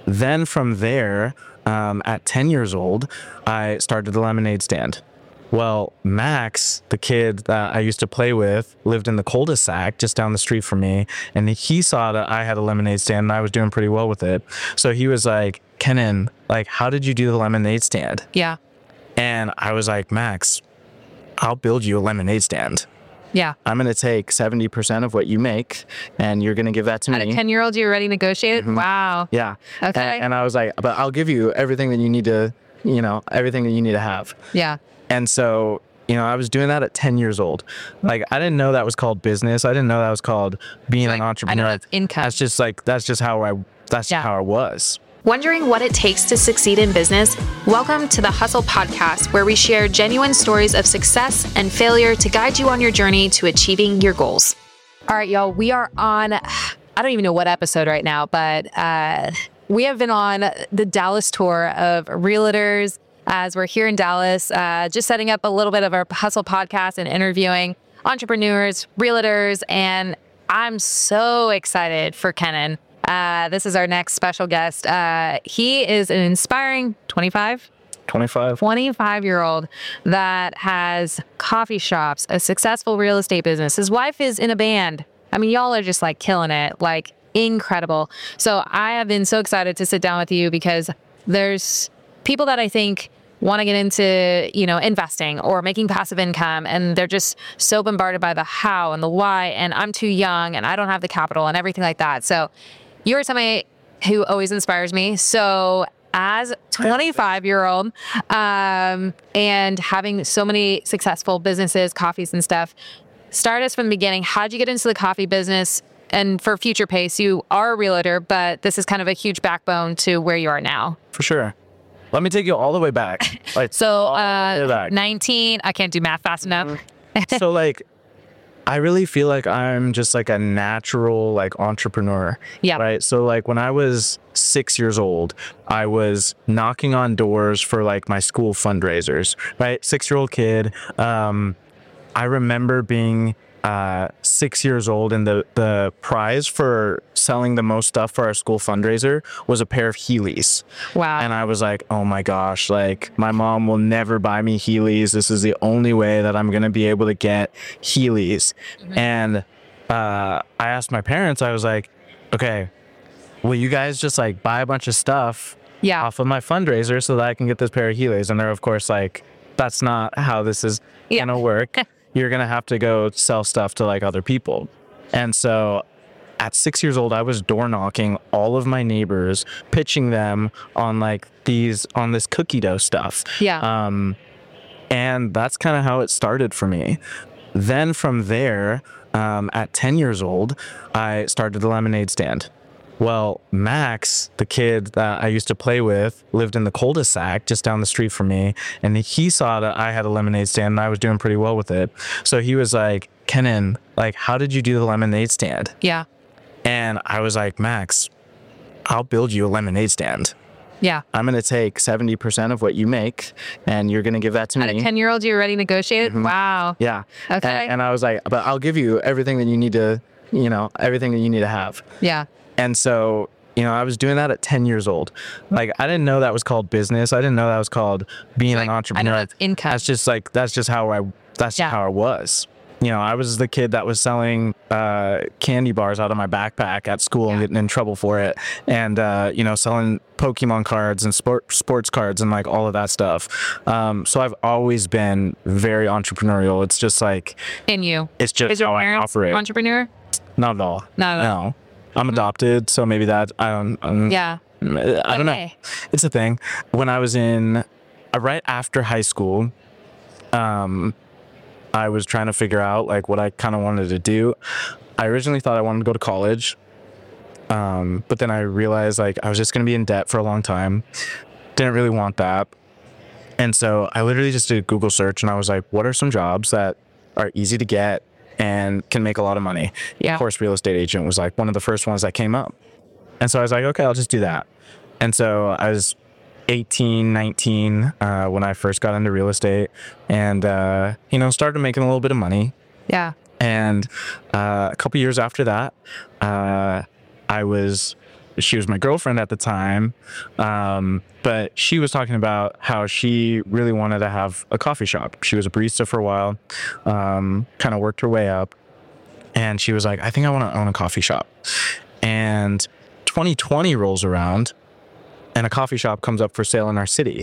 Then from there, at 10 years old, I started the lemonade stand. Well, Max, the kid that I used to play with, lived in the cul-de-sac just down the street from me. And he saw that I had a lemonade stand and I was doing pretty well with it. So he was like, Kenan, like, how did you do the lemonade stand? Yeah. And I was like, Max, I'll build you a lemonade stand. Yeah. I'm going to take 70% of what you make and you're going to give that to me. At a 10-year-old, you already negotiated? Mm-hmm. Wow. Yeah. Okay. And I was like, but I'll give you everything that you need to, everything that you need to have. Yeah. And so, I was doing that at 10 years old. Like, I didn't know that was called business. I didn't know that was called being an entrepreneur. I know that's income. That's just how I was. Wondering what it takes to succeed in business? Welcome to the Hustle Podcast, where we share genuine stories of success and failure to guide you on your journey to achieving your goals. All right, y'all, we are on, I don't even know what episode right now, but we have been on the Dallas tour of realtors as we're here in Dallas, just setting up a little bit of our Hustle Podcast and interviewing entrepreneurs, realtors, and I'm so excited for Kenan. This is our next special guest. He is an inspiring 25-year-old that has coffee shops, a successful real estate business. His wife is in a band. I mean, y'all are just like killing it, like incredible. So I have been so excited to sit down with you because there's people that I think want to get into, investing or making passive income. And they're just so bombarded by the how and the why. And I'm too young and I don't have the capital and everything like that. So you're somebody who always inspires me. So as 25-year-old, and having so many successful businesses, coffees and stuff, start us from the beginning. How'd you get into the coffee business? And for Future Pace, you are a realtor, but this is kind of a huge backbone to where you are now. For sure. Let me take you all the way back. So 19, I can't do math fast enough. So I really feel like I'm just like a natural entrepreneur. Yeah. Right. So when I was 6 years old, I was knocking on doors for my school fundraisers. Right. 6-year-old kid. I remember being 6 years old, and the prize for selling the most stuff for our school fundraiser was a pair of Heelys. Wow. And I was like, oh my gosh, my mom will never buy me Heelys. This is the only way that I'm going to be able to get Heelys. Mm-hmm. And I asked my parents, I was like, okay, will you guys just buy a bunch of stuff off of my fundraiser so that I can get this pair of Heelys? And they're of course that's not how this is going to work. You're going to have to go sell stuff to other people. And so at 6 years old, I was door knocking all of my neighbors, pitching them on this cookie dough stuff. Yeah. And that's kind of how it started for me. Then from there, at 10 years old, I started the lemonade stand. Well, Max, the kid that I used to play with, lived in the cul-de-sac just down the street from me. And he saw that I had a lemonade stand and I was doing pretty well with it. So he was like, Kenan, how did you do the lemonade stand? Yeah. And I was like, Max, I'll build you a lemonade stand. Yeah. I'm going to take 70% of what you make and you're going to give that to me. At a 10-year-old, you already negotiated? Mm-hmm. Wow. Yeah. Okay. And I was like, but I'll give you everything that you need to, everything that you need to have. Yeah. And so, I was doing that at 10 years old. I didn't know that was called business. I didn't know that was called being an entrepreneur. I know that's income. That's just how I was. I was the kid that was selling candy bars out of my backpack at school and getting in trouble for it. And, selling Pokemon cards and sports cards and all of that stuff. So I've always been very entrepreneurial. It's just in you. It's just how I operate. Entrepreneur? Not at all. No. I'm adopted, so maybe that I don't know. It's a thing. When I was in right after high school, I was trying to figure out what I kind of wanted to do. I originally thought I wanted to go to college, but then I realized I was just going to be in debt for a long time. Didn't really want that, and so I literally just did a Google search, and I was like, "What are some jobs that are easy to get and can make a lot of money?" Yeah. Of course, real estate agent was one of the first ones that came up. And so I was like, okay, I'll just do that. And so I was 18, 19 when I first got into real estate and, started making a little bit of money. Yeah. And a couple years after that, I was she was my girlfriend at the time. But she was talking about how she really wanted to have a coffee shop. She was a barista for a while, kind of worked her way up. And she was like, I think I want to own a coffee shop. And 2020 rolls around and a coffee shop comes up for sale in our city.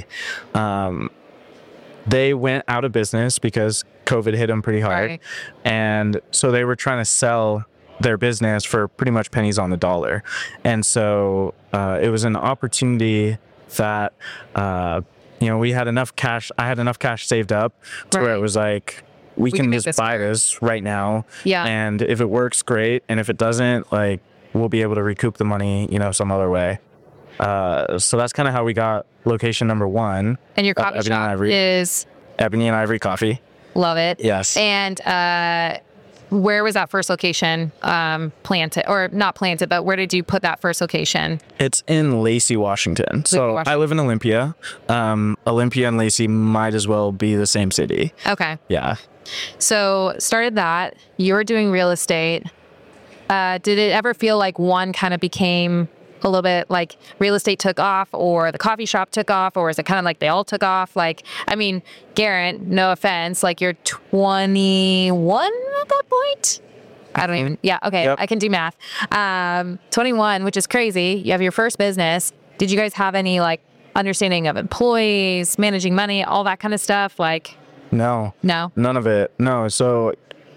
They went out of business because COVID hit them pretty hard. Right. And so they were trying to sell their business for pretty much pennies on the dollar. And so it was an opportunity that, we had enough cash. I had enough cash saved up to where it was like, we can make just this buy work. this right now. Yeah. And if it works, great. And if it doesn't, like, we'll be able to recoup the money, some other way. So that's kind of how we got location number 1. And your coffee Ebony and shop Ivory. is, Ebony and Ivory Coffee. love it. Yes. And where was that first location planted, or not planted, but where did you put that first location? It's in Lacey, Washington. So Washington. I live in Olympia. Olympia and Lacey might as well be the same city. Okay. Yeah. So started that. You were doing real estate. Did it ever feel like one kind of became a little bit like real estate took off, or the coffee shop took off, or is it kind of like they all took off? Like, I mean, Garrett, no offense, like you're 21 at that point? I don't even, yeah, okay, Yep. I can do math. 21, which is crazy. You have your first business. Did you guys have any like understanding of employees, managing money, all that kind of stuff? Like, No. no? None of it. No. So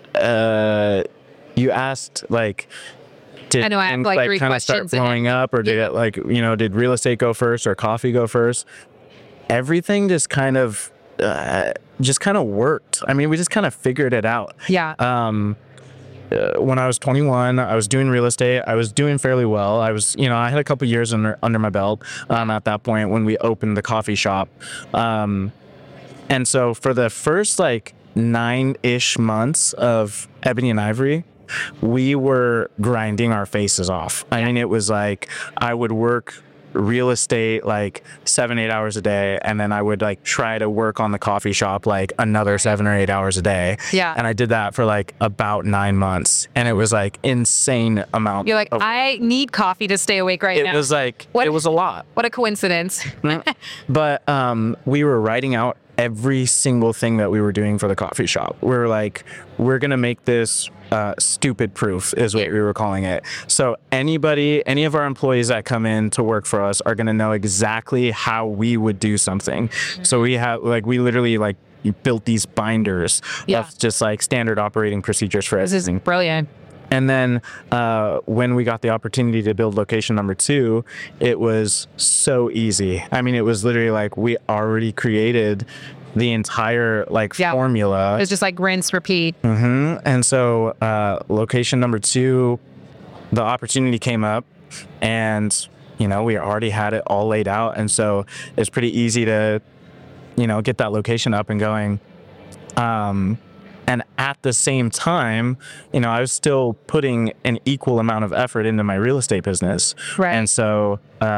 you asked, like, did I know I have, like, 3 kind of start questions in it. blowing up, or did it, like, did real estate go first or coffee go first? Everything just kind of worked. I mean, we just kind of figured it out. Yeah. When I was 21, I was doing real estate. I was doing fairly well. I was, I had a couple years under my belt at that point when we opened the coffee shop. And so for the first like 9-ish months of Ebony and Ivory, we were grinding our faces off. I mean, it was like I would work real estate like 7-8 hours a day, and then I would like try to work on the coffee shop like another 7 or 8 hours a day. Yeah. And I did that for like about 9 months, and it was like insane amount. You're like, of, I need coffee to stay awake right it now. was like What- it was a lot. What a coincidence. But we were writing out every single thing that we were doing for the coffee shop. We were like, we're gonna make this stupid proof is what we were calling it. So any of our employees that come in to work for us are gonna know exactly how we would do something. So we literally like built these binders Yeah. of just like standard operating procedures for This is everything. brilliant. And then when we got the opportunity to build location number 2, it was so easy. I mean, it was literally like we already created the entire like Yeah. formula. It's just like rinse, repeat. And so location number 2, the opportunity came up, and we already had it all laid out. And so it's pretty easy to get that location up and going. And at the same time, I was still putting an equal amount of effort into my real estate business. Right. And so,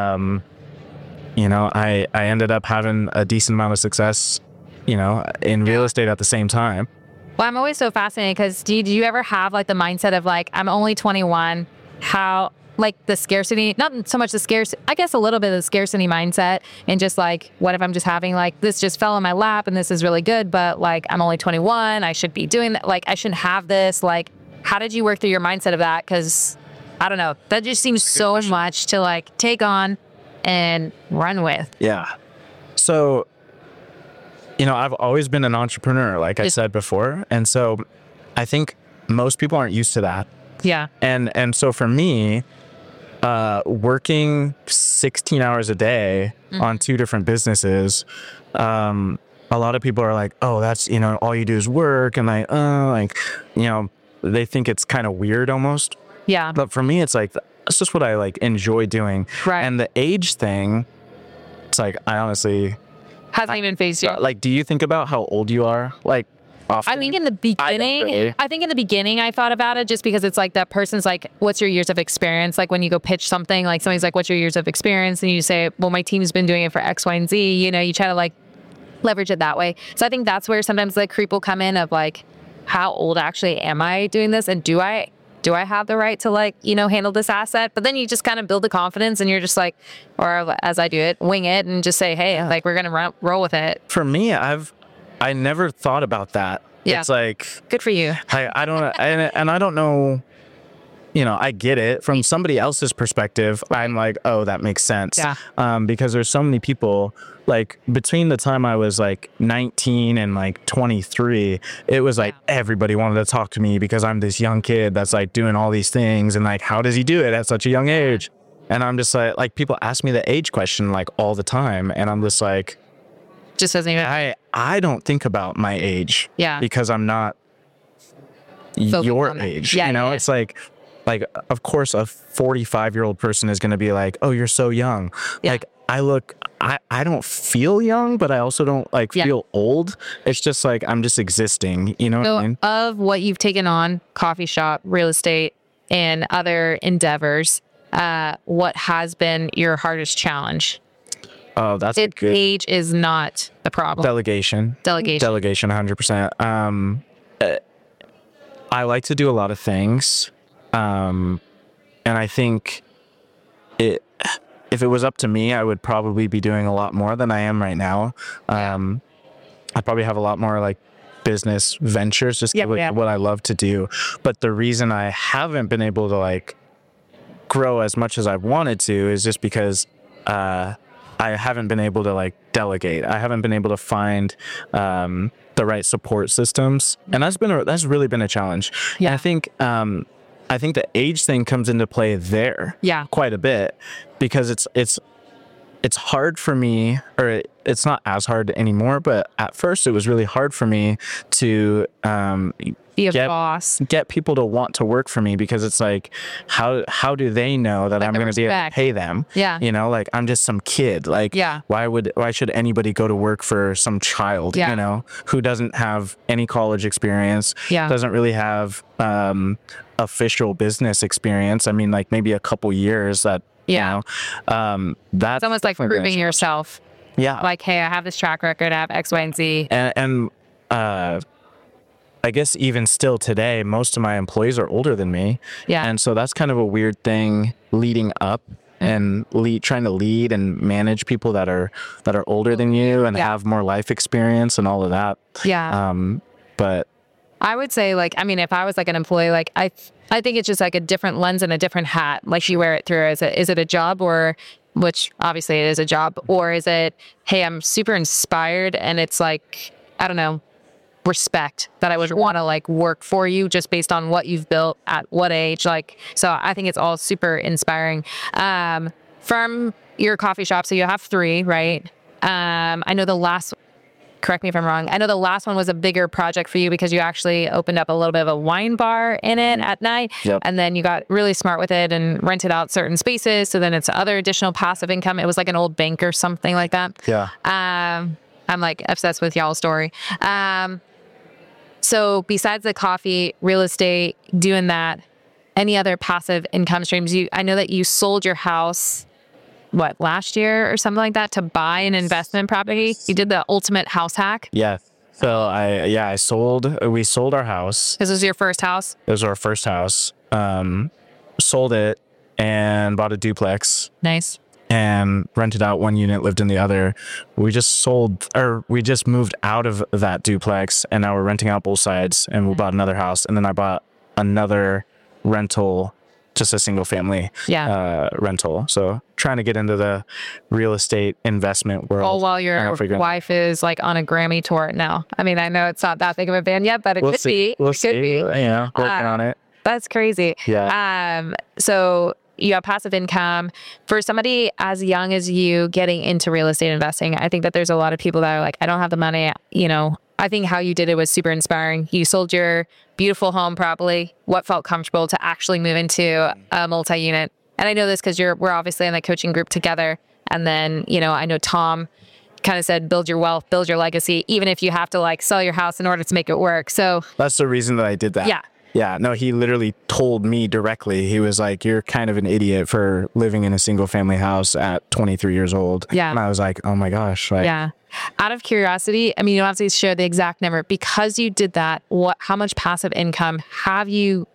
I ended up having a decent amount of success, in real estate at the same time. Well, I'm always so fascinated because do you ever have like the mindset of like, I'm only 21, how like the scarcity, not so much the scarcity, I guess a little bit of the scarcity mindset, and just like, what if I'm just having like, this just fell in my lap and this is really good, but like, I'm only 21, I should be doing that. Like, I shouldn't have this. Like, how did you work through your mindset of that? Because I don't know, that just seems so much to like take on and run with. Yeah. So, I've always been an entrepreneur, like I said before. And so I think most people aren't used to that. Yeah. And so for me, working 16 hours a day on 2 different businesses, a lot of people are like, oh, that's, all you do is work. And they think it's kind of weird almost. Yeah. But for me, it's like, that's just what I like enjoy doing. Right. And the age thing, it's like, I honestly, Hasn't even phased you. like, do you think about how old you are? Like, often? I think in the beginning, really. I thought about it just because it's like that person's like, what's your years of experience? Like when you go pitch something, like somebody's like, what's your years of experience? And you say, well, my team's been doing it for X, Y, and Z. You try to like leverage it that way. So I think that's where sometimes the creep will come in of like, how old actually am I doing this? And do I do I have the right to like, handle this asset? But then you just kind of build the confidence and you're just like, or as I do it, wing it and just say, hey, like we're going to roll with it. For me, I never thought about that. Yeah. It's like, good for you. I don't, and I don't know, I get it from somebody else's perspective. I'm like, oh, that makes sense. Yeah. Because there's so many people, like between the time I was like 19 and like 23, it was like everybody wanted to talk to me because I'm this young kid that's like doing all these things. And like, how does he do it at such a young age? And I'm just like people ask me the age question like all the time. And I'm just like, just doesn't even. I don't think about my age. Yeah. Because I'm not your age. Yeah. It's like, of course, a 45-year-old person is going to be like, oh, you're so young. Yeah. Like, I don't feel young, but I also don't feel old. It's just like, I'm just existing. You know what I mean? Of what you've taken on, coffee shop, real estate, and other endeavors, what has been your hardest challenge? Oh, that's good. Age is not the problem. Delegation, 100%. I like to do a lot of things. And I think if it was up to me, I would probably be doing a lot more than I am right now. I'd probably have a lot more like business ventures, just what I love to do. But the reason I haven't been able to like grow as much as I've wanted to is just because, I haven't been able to like delegate. I haven't been able to find, the right support systems. And that's really been a challenge. Yeah. And I think the age thing comes into play there quite a bit because it's hard for me, or it's not as hard anymore, but at first it was really hard for me to be a boss, get people to want to work for me, because it's like, how do they know that I'm going to be able to pay them? Yeah. Like I'm just some kid. Like, why should anybody go to work for some child, who doesn't have any college experience, doesn't really have official business experience. I mean, like maybe a couple years that, that's it's almost like proving yourself. Yeah. Like, hey, I have this track record, I have X, Y, and Z. And I guess even still today, most of my employees are older than me. Yeah. And so that's kind of a weird thing leading up and trying to lead and manage people that are older than you and have more life experience and all of that. Yeah. But I would say, like, I mean, if I was like an employee, like I think it's just like a different lens and a different hat. Like you wear it through. Is it a job, or, which obviously it is a job, or is it, hey, I'm super inspired and it's like, I don't know, respect that I would want to like work for you just based on what you've built at what age. Like, so I think it's all super inspiring. From your coffee shop, so you have 3, right? I know the last, correct me if I'm wrong, I know the last one was a bigger project for you because you actually opened up a little bit of a wine bar in it at night. Yep. And then you got really smart with it and rented out certain spaces. So then it's other additional passive income. It was like an old bank or something like that. Yeah. I'm like obsessed with y'all's story. So besides the coffee, real estate, doing that, any other passive income streams? I know that you sold your house, last year or something like that, to buy an investment property. You did the ultimate house hack. Yeah. So we sold our house. This was your first house? It was our first house. Sold it and bought a duplex. Nice. And rented out one unit, lived in the other. We just moved out of that duplex and now we're renting out both sides, and we bought another house, and then I bought another rental, just a single family rental. So trying to get into the real estate investment world. All while your wife is like on a Grammy tour now. I mean, I know it's not that big of a band yet, but it could be. We'll see. Yeah, working on it. That's crazy. Yeah. So you have passive income. For somebody as young as you getting into real estate investing, I think that there's a lot of people that are like, I don't have the money. I think how you did it was super inspiring. You sold your beautiful home, probably what felt comfortable, to actually move into a multi-unit. And I know this because we're obviously in the coaching group together. And then, I know Tom kind of said, build your wealth, build your legacy, even if you have to like sell your house in order to make it work. So that's the reason that I did that. Yeah. Yeah, no, he literally told me directly. He was like, you're kind of an idiot for living in a single family house at 23 years old. Yeah. And I was like, oh my gosh. Yeah. Out of curiosity, I mean, you don't have to share the exact number. Because you did that, how much passive income have you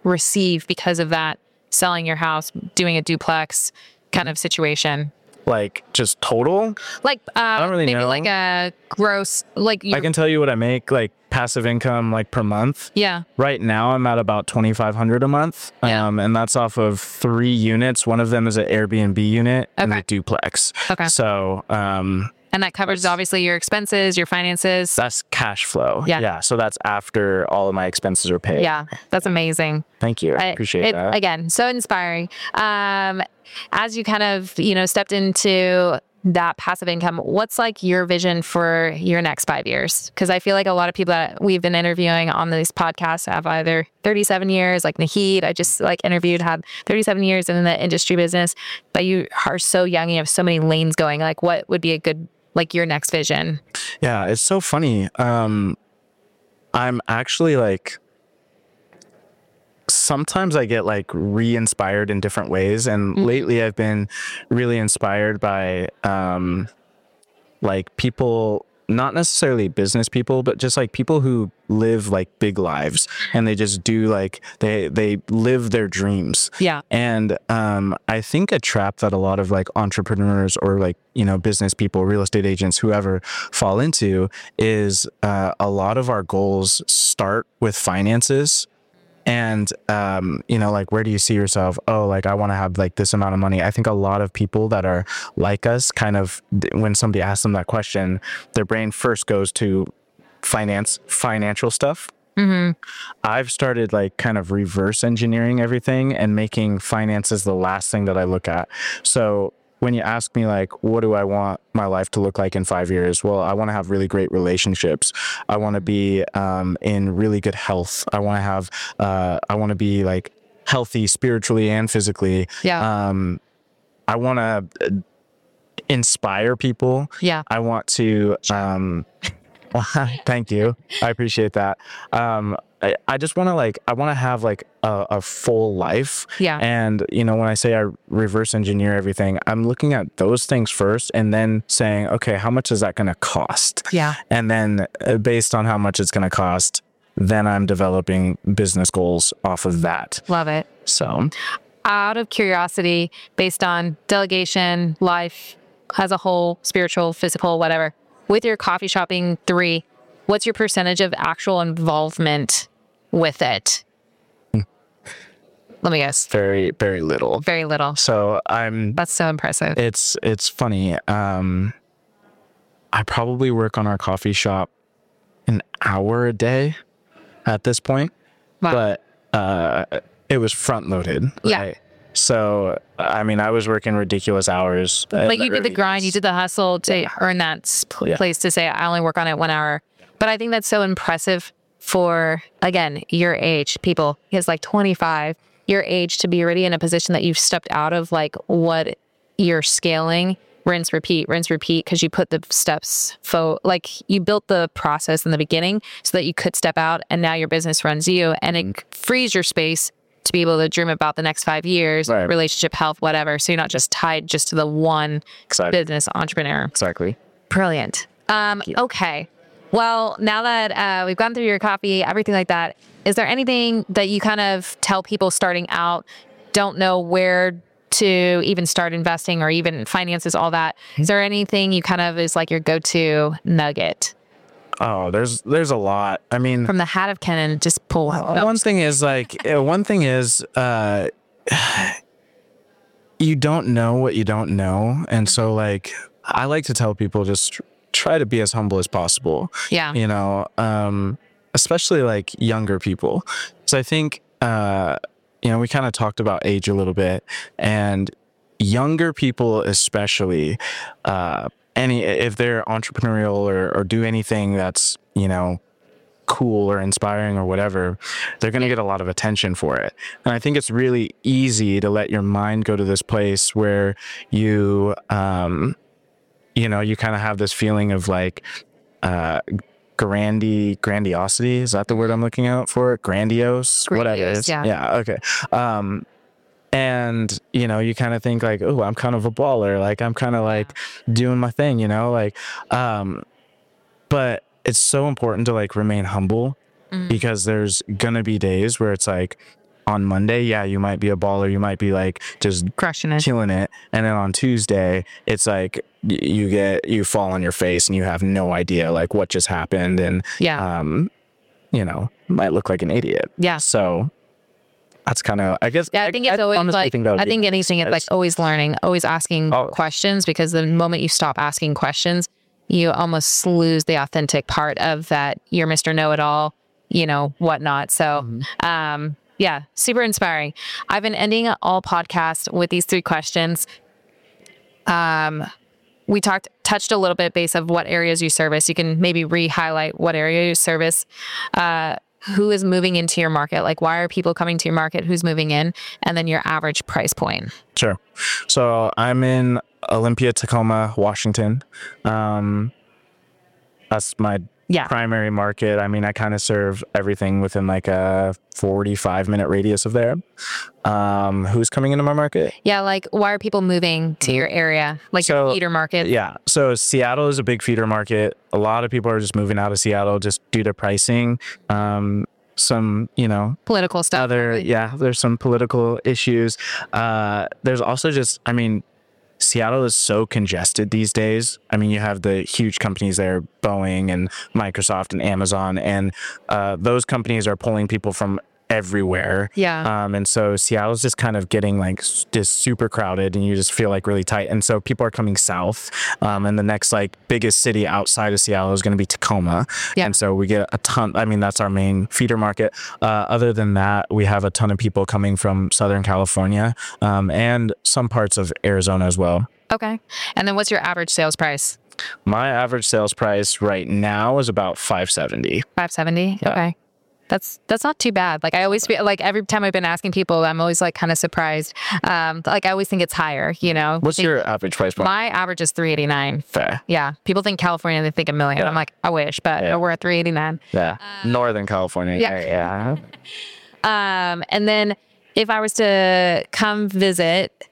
receive because of that, selling your house, doing a duplex kind of situation? Like just total? Like don't really maybe know. like a gross, like I can tell you what I make, like passive income, like per month. yeah. Right now, I'm at about $2,500 a month, Yeah. and that's off of 3 units. One of them is an Airbnb unit and Okay. a duplex. Okay. So And that covers obviously your expenses, your finances. that's cash flow. Yeah. Yeah. So that's after all of my expenses are paid. Yeah, that's amazing. Thank you. I appreciate that. Again, so inspiring. As you kind of, stepped into that passive income, what's like your vision for your next 5 years? Because I feel like a lot of people that we've been interviewing on these podcasts have either 37 years, like Naheed, I just like interviewed, had 37 years in the industry business, but you are so young, you have so many lanes going. Like what would be a good, like your next vision? Yeah, it's so funny. I'm actually like, sometimes I get like re-inspired in different ways, and lately I've been really inspired by like people, not necessarily business people, but just like people who live like big lives, and they just do like they live their dreams. Yeah. And I think a trap that a lot of like entrepreneurs or like, business people, real estate agents, whoever fall into is a lot of our goals start with finances. And, like, where do you see yourself? Oh, like, I want to have like this amount of money. I think a lot of people that are like us kind of, when somebody asks them that question, their brain first goes to financial stuff. I've started like kind of reverse engineering everything and making finances the last thing that I look at. So when you ask me like, what do I want my life to look like in 5 years? Well, I want to have really great relationships. I want to be in really good health. I want to be like healthy spiritually and physically. Yeah. I want to inspire people. Yeah. I want to, thank you. I appreciate that. I just want to I want to have like a full life. Yeah. And, when I say I reverse engineer everything, I'm looking at those things first and then saying, okay, how much is that going to cost? Yeah. And then based on how much it's going to cost, then I'm developing business goals off of that. Love it. So Out of curiosity, based on delegation, life as a whole, spiritual, physical, whatever, with your coffee shopping 3, what's your percentage of actual involvement with it? Let me guess. very, very little. Very little. So That's so impressive. it's funny. I probably work on our coffee shop an hour a day at this point, Wow. but it was front loaded. Yeah. Right? So, I mean, I was working ridiculous hours. Like you did the grind, you did the hustle to earn that place to say, I only work on it 1 hour. But I think that's so impressive for, again, your age, people, because like 25, your age to be already in a position that you've stepped out of like what you're scaling, rinse, repeat, because you put the steps, like you built the process in the beginning so that you could step out, and now your business runs you, and it frees your space to be able to dream about the next 5 years, Right. relationship, health, whatever. So you're not just tied just to the one Exactly. business entrepreneur. Exactly. Brilliant. Okay. Well, now that we've gone through your coffee, everything like that, is there anything that you kind of tell people starting out, don't know where to even start investing or even finances, all that? Is there anything you kind of is like your go-to nugget? Oh, there's a lot. I mean, From the hat of Kenan, just pull one. one thing is you don't know what you don't know. And so like, I like to tell people just try to be as humble as possible. Yeah. Especially like younger people. So I think, we kind of talked about age a little bit, and younger people, especially, if they're entrepreneurial or do anything that's, cool or inspiring or whatever, they're going to get a lot of attention for it. And I think it's really easy to let your mind go to this place where you, you kind of have this feeling of like, grandiosity. Is that the word I'm looking out for? Grandiose, whatever it is. Yeah. Okay. And, you kind of think like, oh, I'm kind of a baller. Like, I'm kind of like doing my thing, but it's so important to like remain humble, because there's going to be days where it's like, on Monday, yeah, you might be a baller. You might be like just Crushing it. killing it. And then on Tuesday, it's like you fall on your face and you have no idea like what just happened. And, Yeah. might look like an idiot. Yeah. So that's kind of, I guess. Yeah, I think it's always honestly like, think that would I be think anything is like always learning, always asking Oh. questions, because the moment you stop asking questions, you almost lose the authentic part of that. You're Mr. Know-it-all, whatnot. So, yeah, super inspiring. I've been ending all podcasts with these 3 questions. We touched a little bit base of what areas you service. You can maybe re-highlight what area you service. Who is moving into your market? Like, why are people coming to your market? Who's moving in? And then your average price point. Sure. So I'm in Olympia, Tacoma, Washington. That's my Yeah. primary market. I mean, I kind of serve everything within like a 45-minute radius of there. Who's coming into my market? Yeah, like why are people moving to your area? Like your So, feeder market? Yeah. So Seattle is a big feeder market. A lot of people are just moving out of Seattle just due to pricing. Some, Political stuff. there's some political issues. There's also just, Seattle is so congested these days. I mean, you have the huge companies there, Boeing and Microsoft and Amazon, and those companies are pulling people from everywhere. Yeah. And so Seattle's just kind of getting like just super crowded, and you just feel like really tight. And so people are coming south. And the next like biggest city outside of Seattle is going to be Tacoma. Yeah. And so we get a ton. I mean, that's our main feeder market. Other than that, we have a ton of people coming from Southern California, and some parts of Arizona as well. Okay. And then what's your average sales price? My average sales price right now is about $570. $570? Yeah. Okay. That's not too bad. Like I always feel like every time I've been asking people, I'm always like kind of surprised. Like I always think it's higher, What's your average price point? My average is $389. Fair. Yeah. People think California, they think $1 million. Yeah. I'm like, I wish, but we're at $389. Yeah. Northern California. yeah. Yeah. And then if I was to come visit,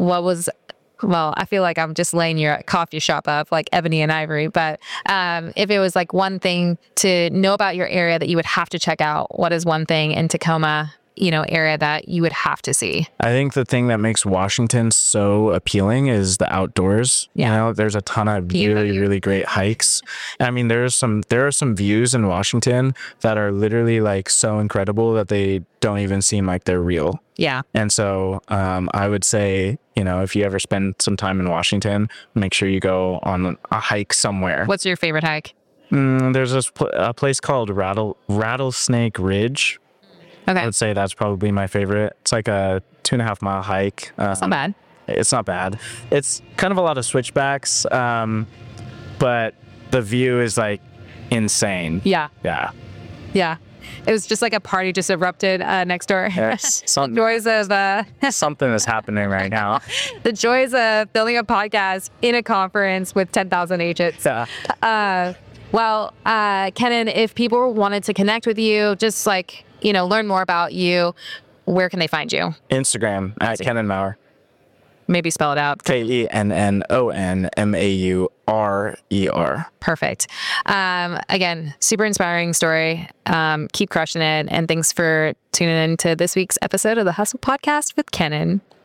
I feel like I'm just laying your coffee shop up like Ebony and Ivory. But if it was like one thing to know about your area that you would have to check out, what is one thing in Tacoma, area that you would have to see? I think the thing that makes Washington so appealing is the outdoors. Yeah. There's a ton of really, really great hikes. I mean, there are some views in Washington that are literally like so incredible that they don't even seem like they're real. Yeah. And so I would say, if you ever spend some time in Washington, make sure you go on a hike somewhere. What's your favorite hike? There's a place called Rattlesnake Ridge. Okay. I would say that's probably my favorite. It's like a 2.5 mile hike. That's not bad. It's not bad. It's kind of a lot of switchbacks, but the view is like insane. Yeah. Yeah. Yeah. It was just like a party just erupted next door. Yes. Joys of Something is happening right now. the joys of building a podcast in a conference with 10,000 agents. Yeah. Kenan, if people wanted to connect with you, just like, learn more about you, where can they find you? Instagram at Kenan Maurer. Maybe spell it out. KENNONMAURER. Perfect. Again, super inspiring story. Keep crushing it. And thanks for tuning in to this week's episode of the Hustle Podcast with Kenan.